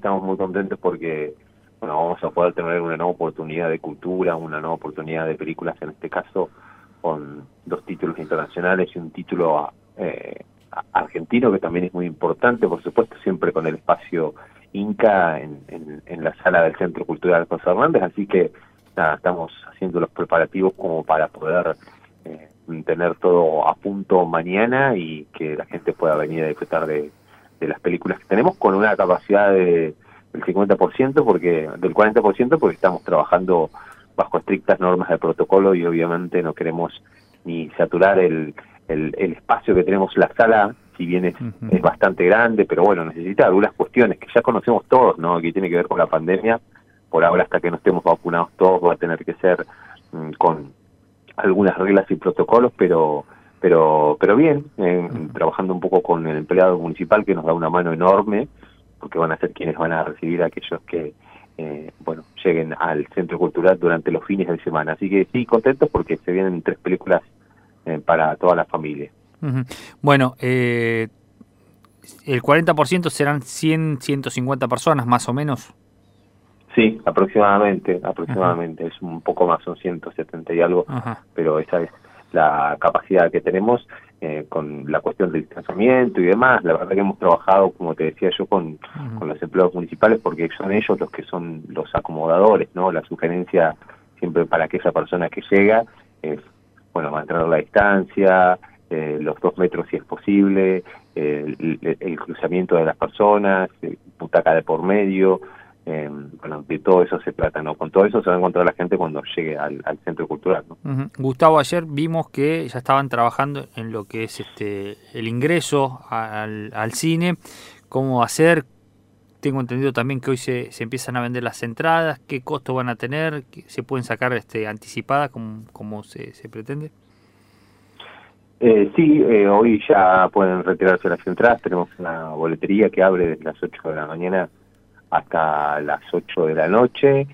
estamos muy contentos porque bueno, vamos a poder tener una nueva oportunidad de cultura, una nueva oportunidad de películas, en este caso con 2 títulos internacionales y un título argentino, que también es muy importante, por supuesto, siempre con el espacio Inca en la sala del Centro Cultural José Hernández, así que nada, estamos haciendo los preparativos como para poder tener todo a punto mañana y que la gente pueda venir a disfrutar de las películas que tenemos con una capacidad del 50%, del 40%, porque estamos trabajando bajo estrictas normas de protocolo y obviamente no queremos ni saturar el espacio que tenemos en la sala, si bien es bastante grande, pero bueno, necesita algunas cuestiones que ya conocemos todos, ¿no? Que tiene que ver con la pandemia. Por ahora, hasta que no estemos vacunados todos, va a tener que ser con algunas reglas y protocolos, pero bien, trabajando un poco con el empleado municipal, que nos da una mano enorme, porque van a ser quienes van a recibir a aquellos que lleguen al Centro Cultural durante los fines de semana. Así que sí, contentos porque se vienen 3 películas para toda la familia. Bueno, el 40% serán 100, 150 personas más o menos. Sí, aproximadamente, es un poco más, son 170 y algo, pero esa es la capacidad que tenemos con la cuestión del distanciamiento y demás. La verdad que hemos trabajado, como te decía yo, con los empleados municipales, porque son ellos los que son los acomodadores, ¿no? La sugerencia siempre para aquella persona que llega es, mantener la distancia, los 2 metros si es posible, el cruzamiento de las personas, butaca de por medio. De todo eso se trata, ¿no? Con todo eso se va a encontrar la gente cuando llegue al Centro Cultural, ¿no? Gustavo, ayer vimos que ya estaban trabajando en lo que es el ingreso al cine, cómo hacer. Tengo entendido también que hoy se empiezan a vender las entradas. ¿Qué costo van a tener? ¿Se pueden sacar anticipadas como se pretende? Sí, hoy ya pueden retirarse las entradas. Tenemos una boletería que abre desde las 8 de la mañana hasta las 8 de la noche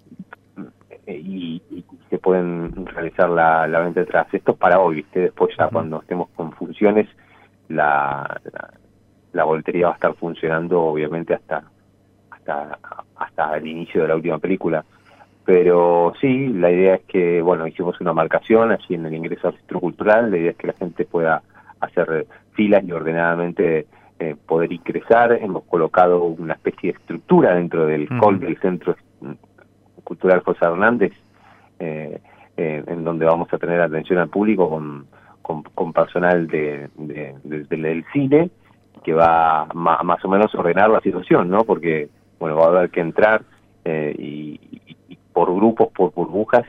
y se pueden realizar la venta de entradas. Esto es para hoy, ¿viste? Después ya cuando estemos con funciones la boletería va a estar funcionando obviamente hasta el inicio de la última película. Pero sí, la idea es que, hicimos una marcación allí en el ingreso al Centro Cultural. La idea es que la gente pueda hacer filas y ordenadamente poder ingresar. Hemos colocado una especie de estructura dentro del hall del Centro Cultural José Hernández, en donde vamos a tener atención al público con personal del cine, que va más o menos a ordenar la situación, ¿no? Porque, va a haber que entrar y por grupos, por burbujas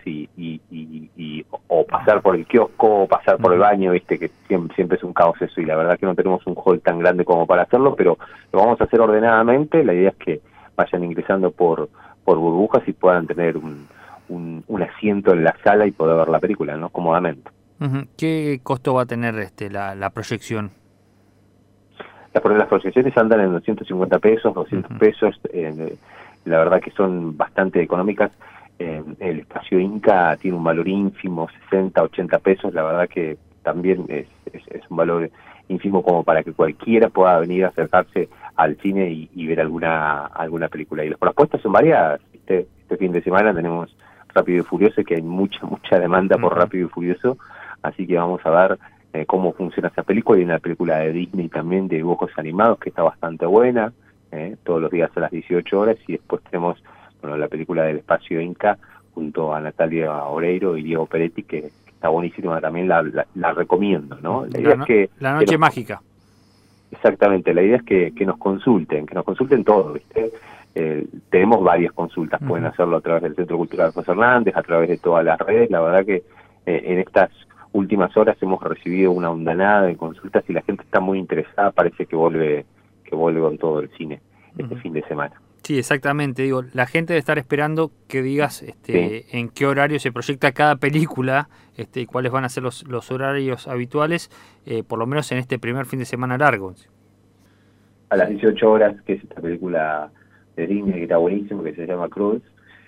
o pasar por el kiosco o pasar por el baño, viste que siempre es un caos eso, y la verdad que no tenemos un hall tan grande como para hacerlo, pero lo vamos a hacer ordenadamente. La idea es que vayan ingresando por burbujas y puedan tener un asiento en la sala y poder ver la película, ¿no? Cómodamente. ¿Qué costo va a tener la proyección? Las proyecciones andan en 250 pesos, 200 pesos, la verdad que son bastante económicas. El espacio Inca tiene un valor ínfimo, 60, 80 pesos, la verdad que también es un valor ínfimo como para que cualquiera pueda venir a acercarse al cine y ver alguna película. Y las propuestas son variadas. Este fin de semana tenemos Rápido y Furioso, que hay mucha demanda por Rápido y Furioso, así que vamos a ver cómo funciona esa película. Hay una película de Disney también de dibujos animados que está bastante buena, todos los días a las 18 horas, y después tenemos la película del espacio Inca junto a Natalia Oreiro y Diego Peretti, que está buenísima también, la recomiendo, ¿no? La idea es que La Noche Mágica. Exactamente, la idea es que nos consulten todo, ¿viste? Tenemos varias consultas, pueden hacerlo a través del Centro Cultural José Hernández, a través de todas las redes. La verdad que en estas últimas horas hemos recibido una ondanada de consultas y la gente está muy interesada, parece que vuelve con todo el cine este fin de semana. Sí, exactamente. Digo, la gente debe estar esperando que digas Sí. en qué horario se proyecta cada película, y cuáles van a ser los horarios habituales, por lo menos en este primer fin de semana largo. A las 18 horas, que es esta película de Disney que está buenísimo, que se llama Cruz.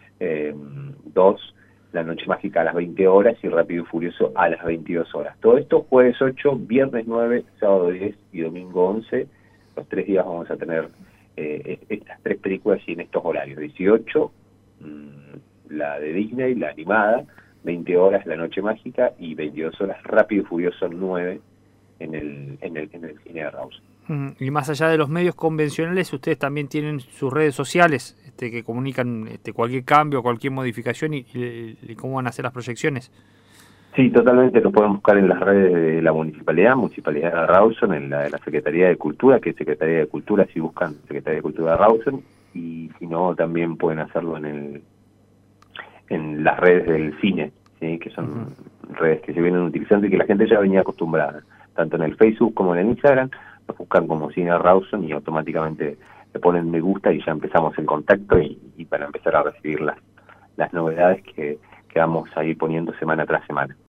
2, La Noche Mágica a las 20 horas y Rápido y Furioso a las 22 horas. Todo esto jueves 8, viernes 9, sábado 10 y domingo 11. Los 3 días vamos a tener estas 3 películas y en estos horarios: 18, la de Disney, la animada, 20 horas La Noche Mágica, y 22 horas Rápido y Furioso 9 en el cine de Rawson. Y más allá de los medios convencionales, ustedes también tienen sus redes sociales que comunican cualquier cambio, cualquier modificación y cómo van a ser las proyecciones. Sí, totalmente. Lo pueden buscar en las redes de la Municipalidad de Rawson, en la de la Secretaría de Cultura, que es Secretaría de Cultura, si buscan Secretaría de Cultura de Rawson, y si no, también pueden hacerlo en las redes del cine, ¿sí? Que son redes que se vienen utilizando y que la gente ya venía acostumbrada, tanto en el Facebook como en el Instagram. Nos buscan como Cine Rawson y automáticamente le ponen me gusta y ya empezamos en contacto y para empezar a recibir las novedades que vamos a ir poniendo semana tras semana.